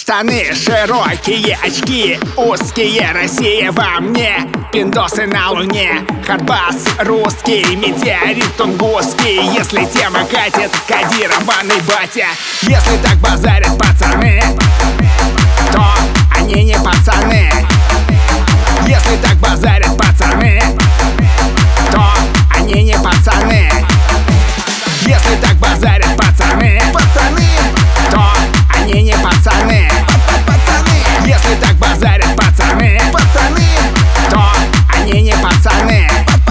Штаны, широкие очки, узкие, Россия во мне, пиндосы на луне, хардбас русский, метеорит тунгусский. Если тема катит, кодированный батя. Если так базарят пацаны, то они не пацаны. Если так базарят пацаны, то они не пацаны. Если так базарят пацаны, то они не пацаны. Если так базарят пацаны, то они не пацаны.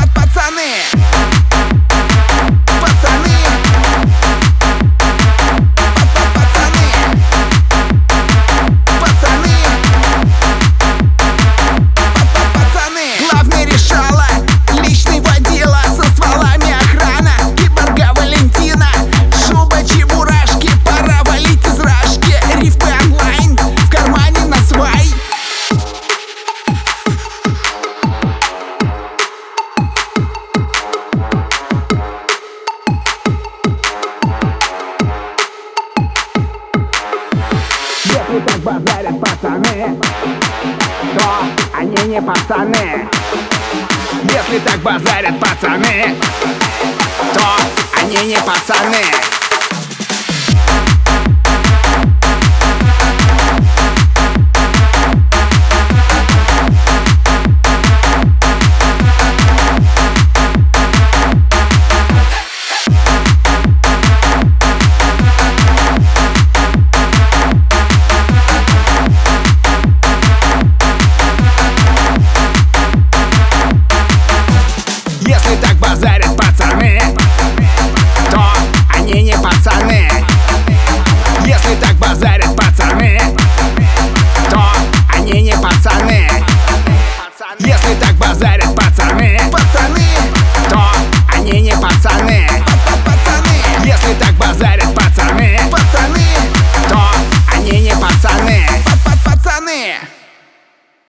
Главный решала, личный водила, со стволами охрана, киборга Валентина, шуба чебурашки, пора валить из рашки. Рифмы онлайн, в кармане на свай. Если так базарят пацаны, то они не пацаны. Если так базарят пацаны, то они не пацаны.